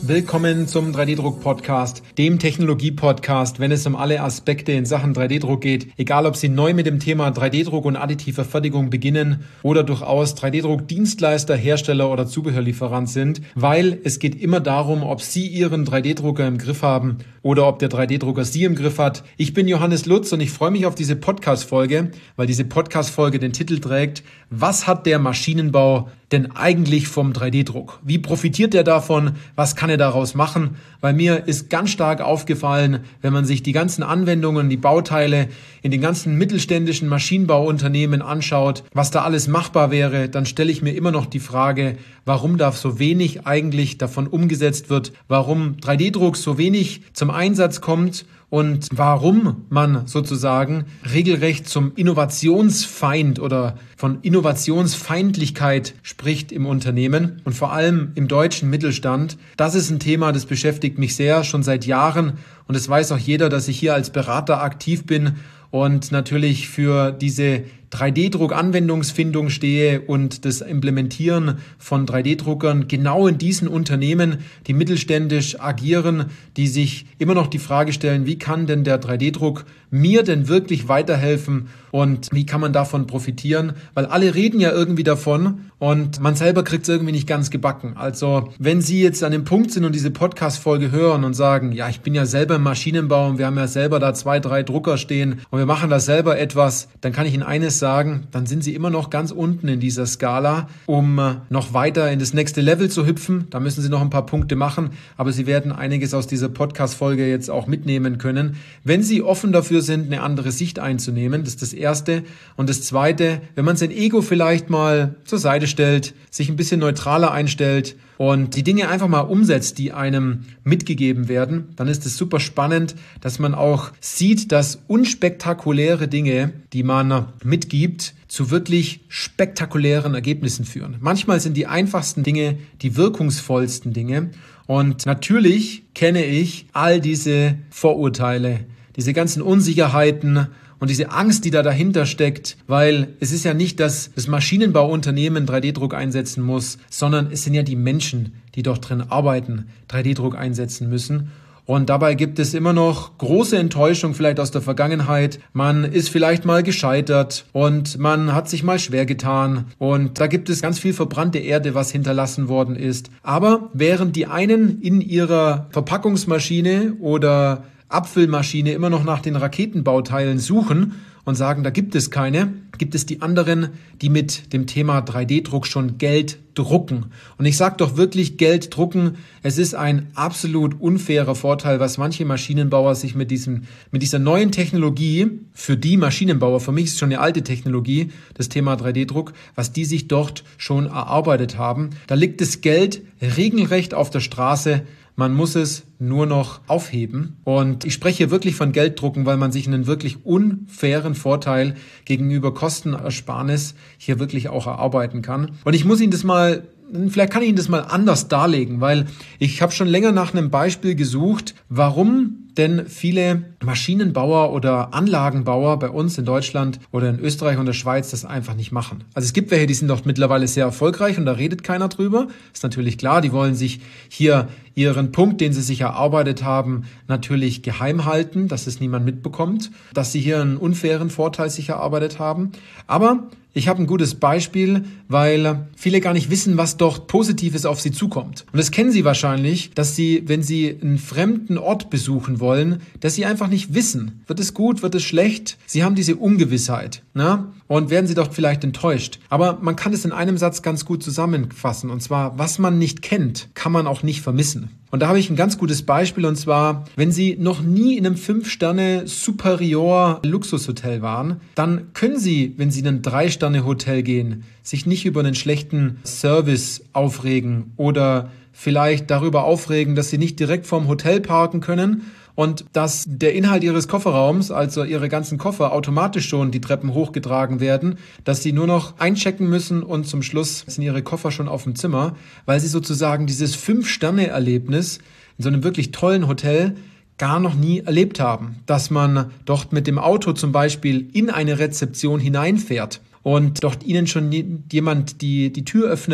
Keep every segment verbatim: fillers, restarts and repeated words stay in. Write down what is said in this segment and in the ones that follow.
Willkommen zum drei D-Druck-Podcast, dem Technologie-Podcast, wenn es um alle Aspekte in Sachen drei D-Druck geht. Egal, ob Sie neu mit dem Thema drei D-Druck und additiver Fertigung beginnen oder durchaus drei D-Druck-Dienstleister, Hersteller oder Zubehörlieferant sind, weil es geht immer darum, ob Sie Ihren drei D-Drucker im Griff haben oder ob der drei D-Drucker Sie im Griff hat. Ich bin Johannes Lutz und ich freue mich auf diese Podcast-Folge, weil diese Podcast-Folge den Titel trägt: Was hat der Maschinenbau denn eigentlich vom drei D-Druck? Wie profitiert er davon? Was kann er daraus machen? Bei mir ist ganz stark aufgefallen, wenn man sich die ganzen Anwendungen, die Bauteile in den ganzen mittelständischen Maschinenbauunternehmen anschaut, was da alles machbar wäre, dann stelle ich mir immer noch die Frage, warum da so wenig eigentlich davon umgesetzt wird, warum drei D-Druck so wenig zum Einsatz kommt und warum man sozusagen regelrecht zum Innovationsfeind oder von Innovationsfeindlichkeit spricht im Unternehmen und vor allem im deutschen Mittelstand. Das ist ein Thema, das beschäftigt mich sehr, schon seit Jahren, und es weiß auch jeder, dass ich hier als Berater aktiv bin und natürlich für diese drei D-Druck-Anwendungsfindung stehe und das Implementieren von drei D-Druckern genau in diesen Unternehmen, die mittelständisch agieren, die sich immer noch die Frage stellen, wie kann denn der drei D-Druck mir denn wirklich weiterhelfen und wie kann man davon profitieren? Weil alle reden ja irgendwie davon und man selber kriegt es irgendwie nicht ganz gebacken. Also wenn Sie jetzt an dem Punkt sind und diese Podcast-Folge hören und sagen, ja, ich bin ja selber im Maschinenbau und wir haben ja selber da zwei, drei Drucker stehen und wir machen da selber etwas, dann kann ich Ihnen eines sagen, dann sind Sie immer noch ganz unten in dieser Skala, um noch weiter in das nächste Level zu hüpfen. Da müssen Sie noch ein paar Punkte machen, aber Sie werden einiges aus dieser Podcast-Folge jetzt auch mitnehmen können, wenn Sie offen dafür sind, eine andere Sicht einzunehmen. Das ist das Erste. Und das Zweite, wenn man sein Ego vielleicht mal zur Seite stellt, sich ein bisschen neutraler einstellt und die Dinge einfach mal umsetzt, die einem mitgegeben werden, dann ist es super spannend, dass man auch sieht, dass unspektakuläre Dinge, die man mitgibt, zu wirklich spektakulären Ergebnissen führen. Manchmal sind die einfachsten Dinge die wirkungsvollsten Dinge. Und natürlich kenne ich all diese Vorurteile, diese ganzen Unsicherheiten und diese Angst, die da dahinter steckt, weil es ist ja nicht, dass das Maschinenbauunternehmen drei D-Druck einsetzen muss, sondern es sind ja die Menschen, die dort drin arbeiten, drei D-Druck einsetzen müssen. Und dabei gibt es immer noch große Enttäuschung vielleicht aus der Vergangenheit. Man ist vielleicht mal gescheitert und man hat sich mal schwer getan. Und da gibt es ganz viel verbrannte Erde, was hinterlassen worden ist. Aber während die einen in ihrer Verpackungsmaschine oder Abfüllmaschine immer noch nach den Raketenbauteilen suchen und sagen, da gibt es keine, gibt es die anderen, die mit dem Thema drei D-Druck schon Geld drucken. Und ich sage doch wirklich Geld drucken. Es ist ein absolut unfairer Vorteil, was manche Maschinenbauer sich mit diesem, mit dieser neuen Technologie, für die Maschinenbauer, für mich ist es schon eine alte Technologie, das Thema drei D-Druck, was die sich dort schon erarbeitet haben. Da liegt das Geld regelrecht auf der Straße. Man muss es nur noch aufheben. Und ich spreche hier wirklich von Gelddrucken, weil man sich einen wirklich unfairen Vorteil gegenüber Kostenersparnis hier wirklich auch erarbeiten kann. Und ich muss Ihnen das mal, vielleicht kann ich Ihnen das mal anders darlegen, weil ich habe schon länger nach einem Beispiel gesucht, warum denn viele Maschinenbauer oder Anlagenbauer bei uns in Deutschland oder in Österreich und der Schweiz das einfach nicht machen. Also es gibt welche, die sind doch mittlerweile sehr erfolgreich und da redet keiner drüber. Ist natürlich klar, die wollen sich hier ihren Punkt, den sie sich erarbeitet haben, natürlich geheim halten, dass es niemand mitbekommt, dass sie hier einen unfairen Vorteil sich erarbeitet haben. Aber ich habe ein gutes Beispiel, weil viele gar nicht wissen, was dort Positives auf sie zukommt. Und das kennen Sie wahrscheinlich, dass Sie, wenn Sie einen fremden Ort besuchen wollen, dass Sie einfach nicht wissen, wird es gut, wird es schlecht? Sie haben diese Ungewissheit, ne? Und werden Sie doch vielleicht enttäuscht. Aber man kann es in einem Satz ganz gut zusammenfassen. Und zwar, was man nicht kennt, kann man auch nicht vermissen. Und da habe ich ein ganz gutes Beispiel, und zwar, wenn Sie noch nie in einem fünf Sterne Superior Luxushotel waren, dann können Sie, wenn Sie in ein drei Sterne Hotel gehen, sich nicht über einen schlechten Service aufregen oder vielleicht darüber aufregen, dass Sie nicht direkt vorm Hotel parken können und dass der Inhalt Ihres Kofferraums, also Ihre ganzen Koffer, automatisch schon die Treppen hochgetragen werden, dass Sie nur noch einchecken müssen und zum Schluss sind Ihre Koffer schon auf dem Zimmer, weil Sie sozusagen dieses fünf Sterne Erlebnis in so einem wirklich tollen Hotel gar noch nie erlebt haben, dass man dort mit dem Auto zum Beispiel in eine Rezeption hineinfährt und dort Ihnen schon jemand die, die Tür öffnet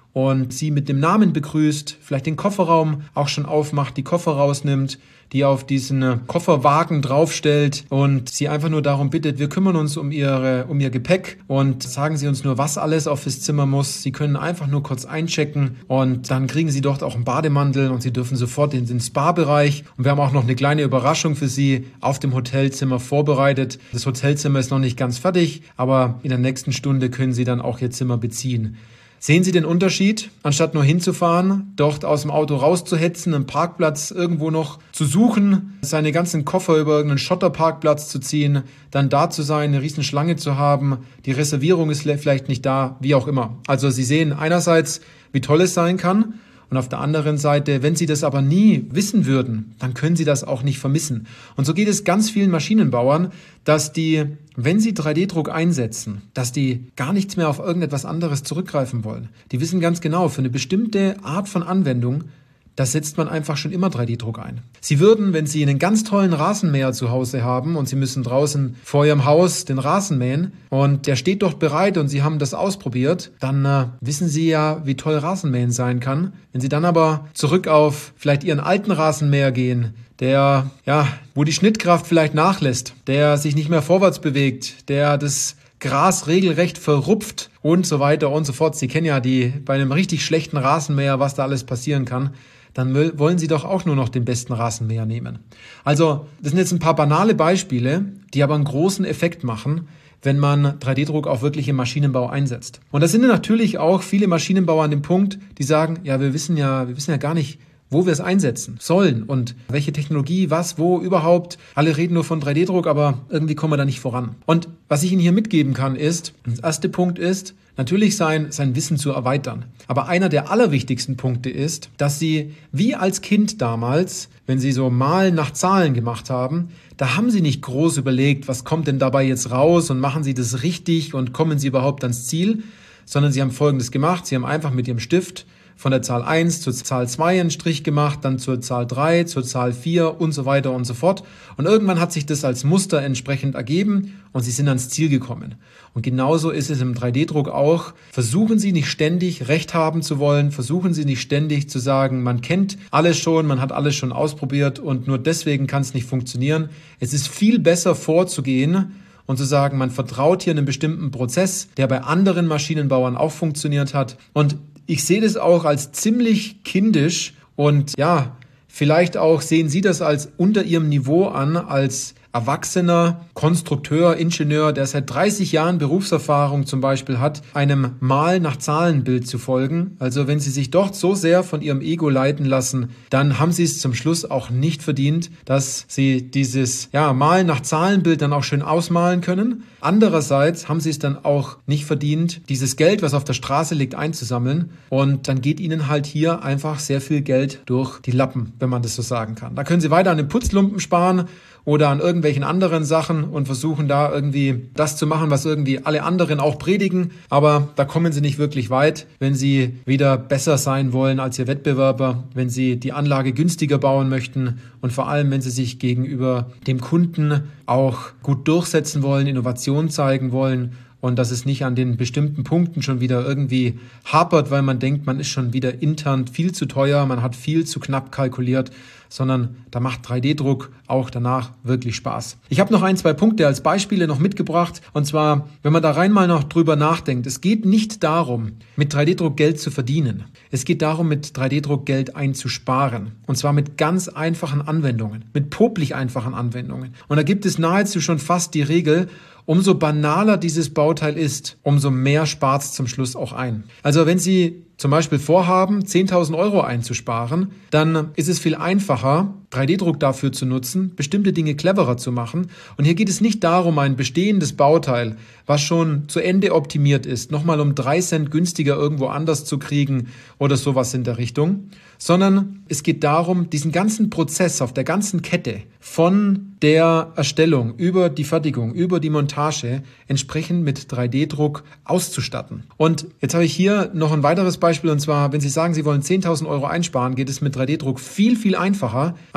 und sie mit dem Namen begrüßt, vielleicht den Kofferraum auch schon aufmacht, die Koffer rausnimmt, die auf diesen Kofferwagen draufstellt und sie einfach nur darum bittet, wir kümmern uns um ihre, um ihr Gepäck und sagen Sie uns nur, was alles auf das Zimmer muss. Sie können einfach nur kurz einchecken und dann kriegen Sie dort auch einen Bademantel und Sie dürfen sofort in den Spa-Bereich. Und wir haben auch noch eine kleine Überraschung für Sie auf dem Hotelzimmer vorbereitet. Das Hotelzimmer ist noch nicht ganz fertig, aber in der nächsten Stunde können Sie dann auch Ihr Zimmer beziehen. Sehen Sie den Unterschied? Anstatt nur hinzufahren, dort aus dem Auto rauszuhetzen, einen Parkplatz irgendwo noch zu suchen, seine ganzen Koffer über irgendeinen Schotterparkplatz zu ziehen, dann da zu sein, eine riesen Schlange zu haben, die Reservierung ist vielleicht nicht da, wie auch immer. Also Sie sehen einerseits, wie toll es sein kann, und auf der anderen Seite, wenn Sie das aber nie wissen würden, dann können Sie das auch nicht vermissen. Und so geht es ganz vielen Maschinenbauern, dass die, wenn sie drei D Druck einsetzen, dass die gar nichts mehr auf irgendetwas anderes zurückgreifen wollen. Die wissen ganz genau, für eine bestimmte Art von Anwendung, da setzt man einfach schon immer drei D Druck ein. Sie würden, wenn Sie einen ganz tollen Rasenmäher zu Hause haben und Sie müssen draußen vor Ihrem Haus den Rasen mähen und der steht dort bereit und Sie haben das ausprobiert, dann äh, wissen Sie ja, wie toll Rasenmähen sein kann. Wenn Sie dann aber zurück auf vielleicht Ihren alten Rasenmäher gehen, der, ja, wo die Schnittkraft vielleicht nachlässt, der sich nicht mehr vorwärts bewegt, der das Gras regelrecht verrupft und so weiter und so fort. Sie kennen ja die bei einem richtig schlechten Rasenmäher, was da alles passieren kann. Dann wollen Sie doch auch nur noch den besten Rasenmäher nehmen. Also, das sind jetzt ein paar banale Beispiele, die aber einen großen Effekt machen, wenn man drei D Druck auch wirklich im Maschinenbau einsetzt. Und da sind natürlich auch viele Maschinenbauer an dem Punkt, die sagen, ja, wir wissen ja, wir wissen ja gar nicht, wo wir es einsetzen sollen und welche Technologie, was, wo überhaupt. Alle reden nur von drei D Druck, aber irgendwie kommen wir da nicht voran. Und was ich Ihnen hier mitgeben kann ist, der erste Punkt ist, natürlich sein, sein Wissen zu erweitern. Aber einer der allerwichtigsten Punkte ist, dass Sie, wie als Kind damals, wenn Sie so Malen nach Zahlen gemacht haben, da haben Sie nicht groß überlegt, was kommt denn dabei jetzt raus und machen Sie das richtig und kommen Sie überhaupt ans Ziel, sondern Sie haben Folgendes gemacht, Sie haben einfach mit Ihrem Stift von der Zahl eins zur Zahl zwei einen Strich gemacht, dann zur Zahl drei, zur Zahl vier und so weiter und so fort. Und irgendwann hat sich das als Muster entsprechend ergeben und Sie sind ans Ziel gekommen. Und genauso ist es im drei D Druck auch. Versuchen Sie nicht ständig Recht haben zu wollen, versuchen Sie nicht ständig zu sagen, man kennt alles schon, man hat alles schon ausprobiert und nur deswegen kann es nicht funktionieren. Es ist viel besser vorzugehen und zu sagen, man vertraut hier einem bestimmten Prozess, der bei anderen Maschinenbauern auch funktioniert hat. Und ich sehe das auch als ziemlich kindisch und ja, vielleicht auch sehen Sie das als unter Ihrem Niveau an, als erwachsener Konstrukteur, Ingenieur, der seit dreißig Jahren Berufserfahrung zum Beispiel hat, einem Mal nach Zahlenbild zu folgen. Also wenn Sie sich dort so sehr von Ihrem Ego leiten lassen, dann haben Sie es zum Schluss auch nicht verdient, dass Sie dieses ja, Mal nach Zahlenbild dann auch schön ausmalen können. Andererseits haben Sie es dann auch nicht verdient, dieses Geld, was auf der Straße liegt, einzusammeln. Und dann geht Ihnen halt hier einfach sehr viel Geld durch die Lappen, wenn man das so sagen kann. Da können Sie weiter an den Putzlumpen sparen oder an irgendwelchen anderen Sachen und versuchen da irgendwie das zu machen, was irgendwie alle anderen auch predigen. Aber da kommen Sie nicht wirklich weit, wenn Sie wieder besser sein wollen als Ihr Wettbewerber, wenn Sie die Anlage günstiger bauen möchten und vor allem, wenn Sie sich gegenüber dem Kunden auch gut durchsetzen wollen, Innovation zeigen wollen. Und dass es nicht an den bestimmten Punkten schon wieder irgendwie hapert, weil man denkt, man ist schon wieder intern viel zu teuer, man hat viel zu knapp kalkuliert, sondern da macht drei D Druck auch danach wirklich Spaß. Ich habe noch ein, zwei Punkte als Beispiele noch mitgebracht. Und zwar, wenn man da rein mal noch drüber nachdenkt, es geht nicht darum, mit drei D Druck Geld zu verdienen. Es geht darum, mit drei D Druck Geld einzusparen. Und zwar mit ganz einfachen Anwendungen, mit popelig einfachen Anwendungen. Und da gibt es nahezu schon fast die Regel, umso banaler dieses Bauteil ist, umso mehr spart es zum Schluss auch ein. Also wenn Sie zum Beispiel vorhaben, zehntausend Euro einzusparen, dann ist es viel einfacher, drei D Druck dafür zu nutzen, bestimmte Dinge cleverer zu machen. Und hier geht es nicht darum, ein bestehendes Bauteil, was schon zu Ende optimiert ist, nochmal um drei Cent günstiger irgendwo anders zu kriegen oder sowas in der Richtung, sondern es geht darum, diesen ganzen Prozess auf der ganzen Kette von der Erstellung über die Fertigung, über die Montage entsprechend mit drei D Druck auszustatten. Und jetzt habe ich hier noch ein weiteres Beispiel, und zwar, wenn Sie sagen, Sie wollen zehntausend Euro einsparen, geht es mit drei D Druck viel, viel einfacher,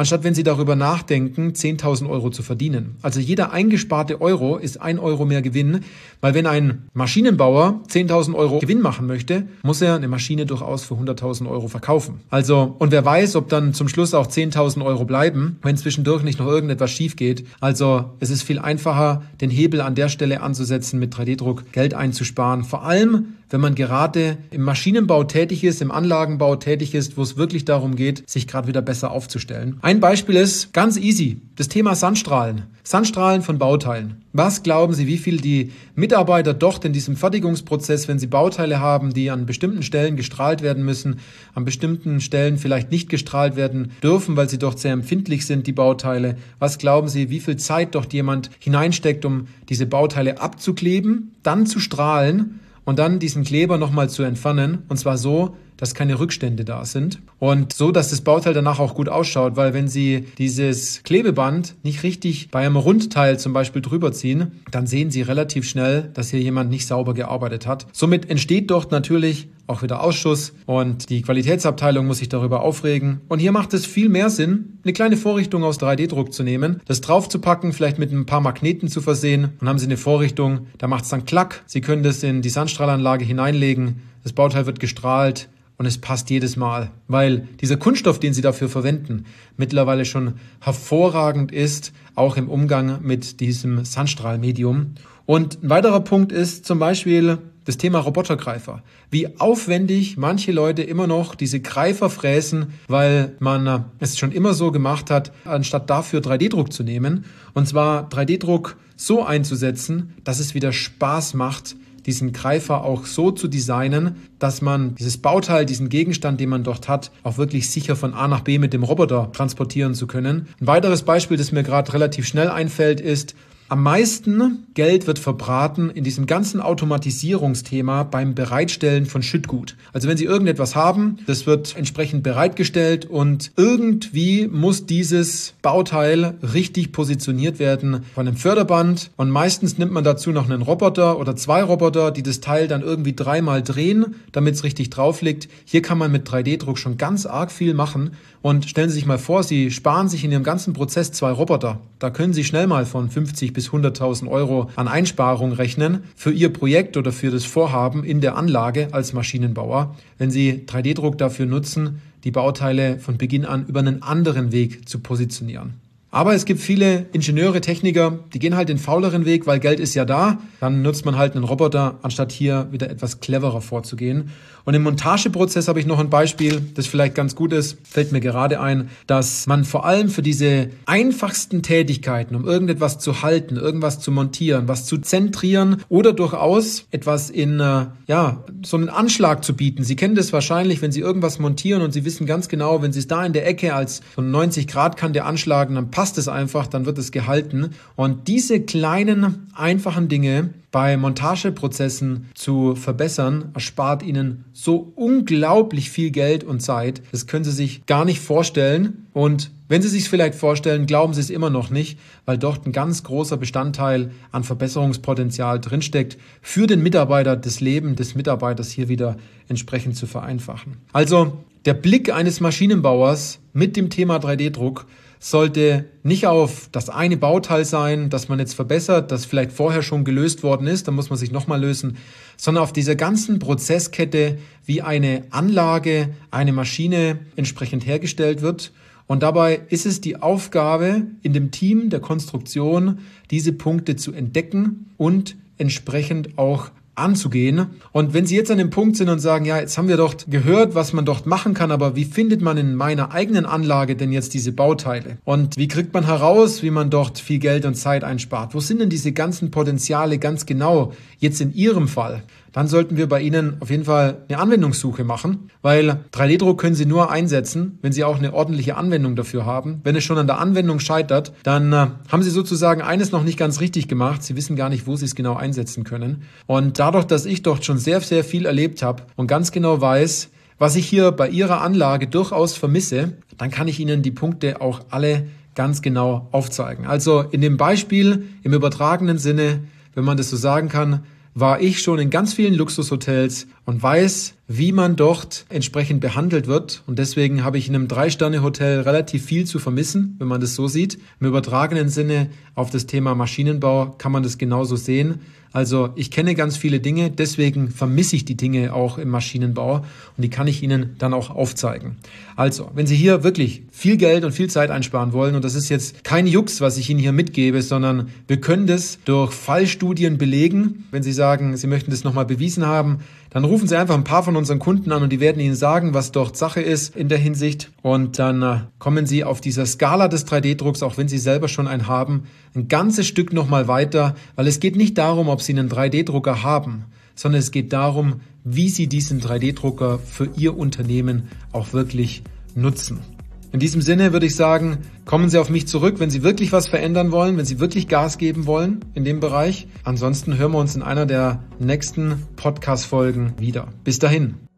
anstatt wenn Sie darüber nachdenken, zehntausend Euro zu verdienen. Also jeder eingesparte Euro ist ein Euro mehr Gewinn, weil wenn ein Maschinenbauer zehntausend Euro Gewinn machen möchte, muss er eine Maschine durchaus für hunderttausend Euro verkaufen. Also, und wer weiß, ob dann zum Schluss auch zehntausend Euro bleiben, wenn zwischendurch nicht noch irgendetwas schief geht. Also es ist viel einfacher, den Hebel an der Stelle anzusetzen, mit drei D Druck Geld einzusparen. Vor allem, wenn man gerade im Maschinenbau tätig ist, im Anlagenbau tätig ist, wo es wirklich darum geht, sich gerade wieder besser aufzustellen. Ein Beispiel ist ganz easy, das Thema Sandstrahlen. Sandstrahlen von Bauteilen. Was glauben Sie, wie viel die Mitarbeiter dort in diesem Fertigungsprozess, wenn sie Bauteile haben, die an bestimmten Stellen gestrahlt werden müssen, an bestimmten Stellen vielleicht nicht gestrahlt werden dürfen, weil sie dort sehr empfindlich sind, die Bauteile. Was glauben Sie, wie viel Zeit dort jemand hineinsteckt, um diese Bauteile abzukleben, dann zu strahlen und dann diesen Kleber nochmal zu entfernen, und zwar so, dass keine Rückstände da sind und so, dass das Bauteil danach auch gut ausschaut, weil wenn Sie dieses Klebeband nicht richtig bei einem Rundteil zum Beispiel drüber ziehen, dann sehen Sie relativ schnell, dass hier jemand nicht sauber gearbeitet hat. Somit entsteht dort natürlich auch wieder Ausschuss und die Qualitätsabteilung muss sich darüber aufregen. Und hier macht es viel mehr Sinn, eine kleine Vorrichtung aus drei D Druck zu nehmen, das draufzupacken, vielleicht mit ein paar Magneten zu versehen und haben Sie eine Vorrichtung, da macht es dann Klack. Sie können das in die Sandstrahlanlage hineinlegen, das Bauteil wird gestrahlt und es passt jedes Mal, weil dieser Kunststoff, den Sie dafür verwenden, mittlerweile schon hervorragend ist, auch im Umgang mit diesem Sandstrahlmedium. Und ein weiterer Punkt ist zum Beispiel das Thema Robotergreifer. Wie aufwendig manche Leute immer noch diese Greifer fräsen, weil man es schon immer so gemacht hat, anstatt dafür drei D Druck zu nehmen. Und zwar drei D Druck so einzusetzen, dass es wieder Spaß macht, diesen Greifer auch so zu designen, dass man dieses Bauteil, diesen Gegenstand, den man dort hat, auch wirklich sicher von A nach B mit dem Roboter transportieren zu können. Ein weiteres Beispiel, das mir gerade relativ schnell einfällt, ist, am meisten Geld wird verbraten in diesem ganzen Automatisierungsthema beim Bereitstellen von Schüttgut. Also wenn Sie irgendetwas haben, das wird entsprechend bereitgestellt und irgendwie muss dieses Bauteil richtig positioniert werden von einem Förderband und meistens nimmt man dazu noch einen Roboter oder zwei Roboter, die das Teil dann irgendwie dreimal drehen, damit es richtig drauf liegt. Hier kann man mit drei D Druck schon ganz arg viel machen und stellen Sie sich mal vor, Sie sparen sich in Ihrem ganzen Prozess zwei Roboter. Da können Sie schnell mal von fünfzig bis hunderttausend Euro an Einsparung rechnen für Ihr Projekt oder für das Vorhaben in der Anlage als Maschinenbauer, wenn Sie drei D Druck dafür nutzen, die Bauteile von Beginn an über einen anderen Weg zu positionieren. Aber es gibt viele Ingenieure, Techniker, die gehen halt den fauleren Weg, weil Geld ist ja da. Dann nutzt man halt einen Roboter, anstatt hier wieder etwas cleverer vorzugehen. Und im Montageprozess habe ich noch ein Beispiel, das vielleicht ganz gut ist, fällt mir gerade ein, dass man vor allem für diese einfachsten Tätigkeiten, um irgendetwas zu halten, irgendwas zu montieren, was zu zentrieren oder durchaus etwas in, äh, ja, so einen Anschlag zu bieten. Sie kennen das wahrscheinlich, wenn Sie irgendwas montieren und Sie wissen ganz genau, wenn Sie es da in der Ecke als so neunzig Grad Kante anschlagen, dann passt es einfach, dann wird es gehalten. Und diese kleinen, einfachen Dinge bei Montageprozessen zu verbessern, erspart Ihnen so unglaublich viel Geld und Zeit. Das können Sie sich gar nicht vorstellen. Und wenn Sie sich es vielleicht vorstellen, glauben Sie es immer noch nicht, weil dort ein ganz großer Bestandteil an Verbesserungspotenzial drinsteckt, für den Mitarbeiter das Leben des Mitarbeiters hier wieder entsprechend zu vereinfachen. Also der Blick eines Maschinenbauers mit dem Thema drei D Druck sollte nicht auf das eine Bauteil sein, das man jetzt verbessert, das vielleicht vorher schon gelöst worden ist, dann muss man sich nochmal lösen, sondern auf dieser ganzen Prozesskette, wie eine Anlage, eine Maschine entsprechend hergestellt wird. Und dabei ist es die Aufgabe in dem Team der Konstruktion, diese Punkte zu entdecken und entsprechend auch anzugehen. Und wenn Sie jetzt an dem Punkt sind und sagen, ja, jetzt haben wir doch gehört, was man dort machen kann, aber wie findet man in meiner eigenen Anlage denn jetzt diese Bauteile? Und wie kriegt man heraus, wie man dort viel Geld und Zeit einspart? Wo sind denn diese ganzen Potenziale ganz genau jetzt in Ihrem Fall? Dann sollten wir bei Ihnen auf jeden Fall eine Anwendungssuche machen, weil drei D Druck können Sie nur einsetzen, wenn Sie auch eine ordentliche Anwendung dafür haben. Wenn es schon an der Anwendung scheitert, dann äh, haben Sie sozusagen eines noch nicht ganz richtig gemacht. Sie wissen gar nicht, wo Sie es genau einsetzen können. Und dadurch, dass ich dort schon sehr, sehr viel erlebt habe und ganz genau weiß, was ich hier bei Ihrer Anlage durchaus vermisse, dann kann ich Ihnen die Punkte auch alle ganz genau aufzeigen. Also in dem Beispiel, im übertragenen Sinne, wenn man das so sagen kann, war ich schon in ganz vielen Luxushotels und weiß, wie man dort entsprechend behandelt wird. Und deswegen habe ich in einem Drei-Sterne-Hotel relativ viel zu vermissen, wenn man das so sieht. Im übertragenen Sinne auf das Thema Maschinenbau kann man das genauso sehen. Also ich kenne ganz viele Dinge, deswegen vermisse ich die Dinge auch im Maschinenbau und die kann ich Ihnen dann auch aufzeigen. Also, wenn Sie hier wirklich viel Geld und viel Zeit einsparen wollen, und das ist jetzt kein Jux, was ich Ihnen hier mitgebe, sondern wir können das durch Fallstudien belegen. Wenn Sie sagen, Sie möchten das nochmal bewiesen haben, dann rufen Sie einfach ein paar von unseren Kunden an und die werden Ihnen sagen, was dort Sache ist in der Hinsicht. Und dann äh, kommen Sie auf dieser Skala des drei D Drucks, auch wenn Sie selber schon einen haben, ein ganzes Stück nochmal weiter, weil es geht nicht darum, ob Sie einen drei D Drucker haben, sondern es geht darum, wie Sie diesen drei D Drucker für Ihr Unternehmen auch wirklich nutzen. In diesem Sinne würde ich sagen, kommen Sie auf mich zurück, wenn Sie wirklich was verändern wollen, wenn Sie wirklich Gas geben wollen in dem Bereich. Ansonsten hören wir uns in einer der nächsten Podcast-Folgen wieder. Bis dahin.